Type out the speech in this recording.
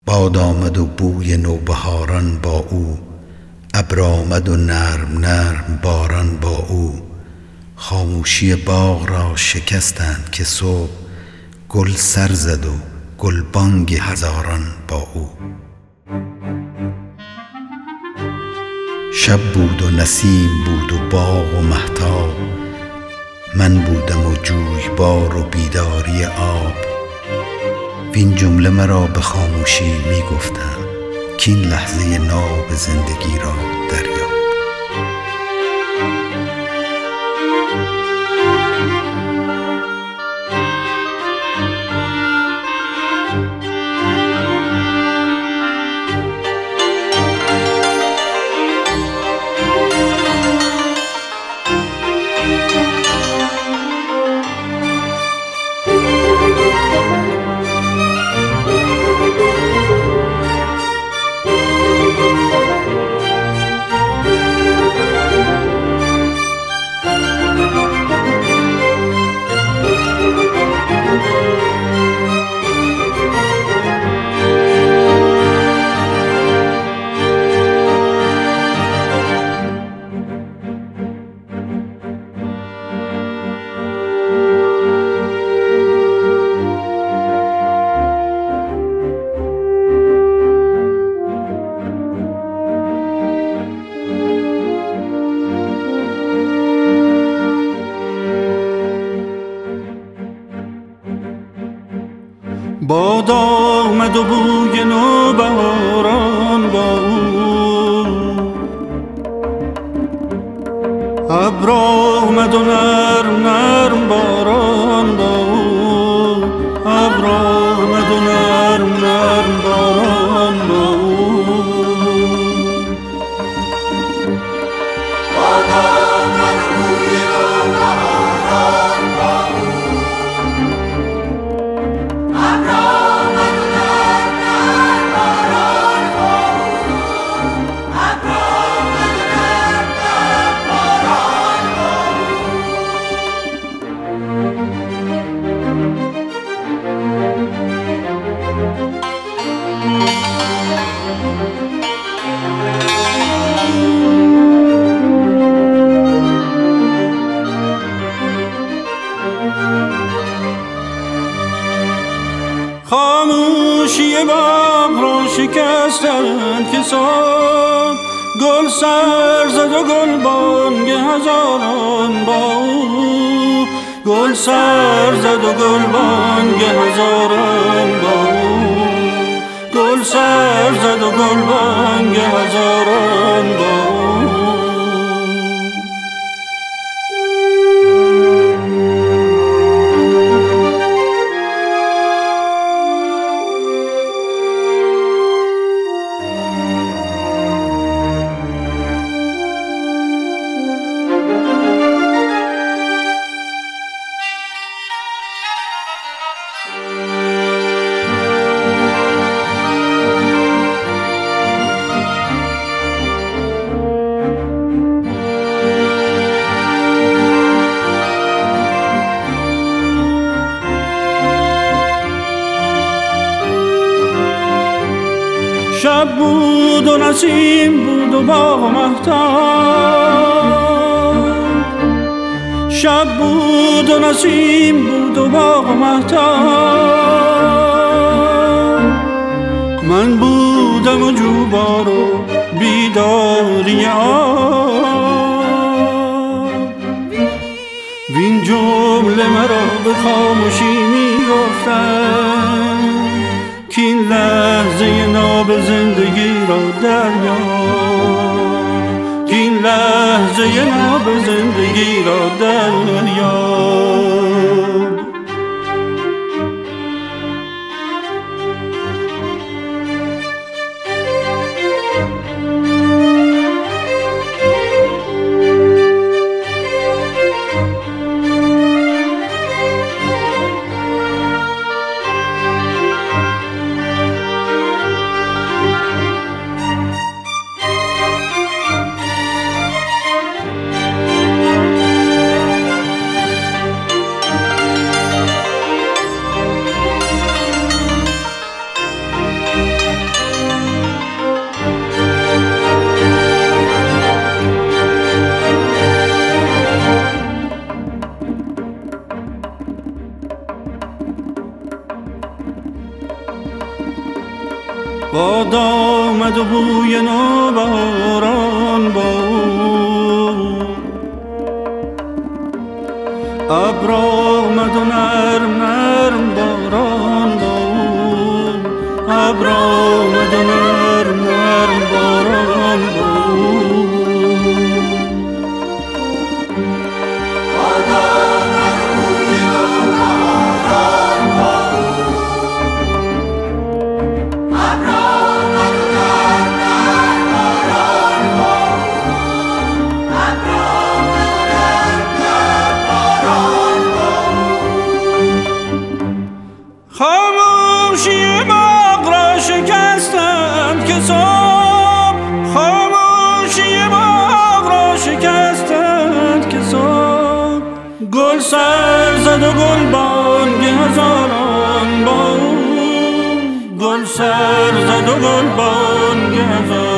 باد آمد و بوی نوبهاران با او، ابر آمد و نرم نرم باران با او. خاموشی باغ را شکستند که صبح، گل سر زد و گلبانگ هزاران با او. شب بود و نسیم بود و باغ و مهتاب، من بودم و جویبار و بیداری آب. وین جمله مرا به خاموشی می گفتند کاین لحظه ناب زندگی را دریاب. باد آمد و بوی نوبهاران با او، ابر آمد و نرم نرم باران با او، ابر آمد و نرم نرم باران با او. باد آمد و بوی نوبهاران با او، ابر آمد و نرم نرم باران با او، ابر آمد و نرم نرم باران با خاموشی باغ را شکستند که صبح، گل سر زد و گلبانگ هزاران با او، گل سر زد و گلبانگ هزاران با او، گل سر زد و گلبانگ هزاران با او. شب بود و نسیم بود و باغ و مهتاب، شب بود و نسیم بود و باغ و مهتاب. من بودم و جوبار و بیداری آب، وین جمله مرا به خاموشی می گفتند کاین لحظه ناب زندگی را دریاب، کاین لحظه ناب زندگی را دریاب. باد آمد و بوی نوبهاران با او، ابر آمد و نرم نرم باران با او، ابر آمد و نرم نرم باران با او. باد آمد و بوی نوبهاران با او، ابر آمد و نرم نرم باران با او، ابر آمد و نرم نرم باران با او. خاموشی باغ را شکستند که صبح، خاموشی باغ را شکستند که صبح، گل سر زد و گل بانگ هزاران با او، گل سر زد و گل بانگ هزاران.